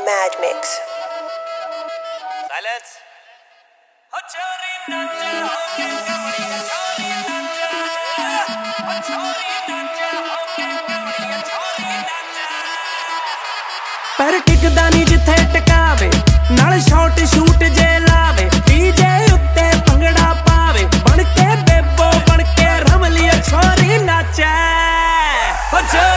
Mad Mix. Silence. ਪਰ ਟਿਕਦਾ ਨਹੀਂ ਜਿੱਥੇ ਟਿਕਾਵੇ ਨਾਲ ਸ਼ਾਟ ਸ਼ੂਟ ਜੇ ਲਾਵੇ ਡੀਜੇ ਉੱਤੇ ਭੰਗੜਾ ਪਾਵੇ ਬਣ ਕੇ ਬੇਬੋ ਬਣ ਕੇ ਰਮਲੀਆ ਛੋਰੀ ਨਾਚੇ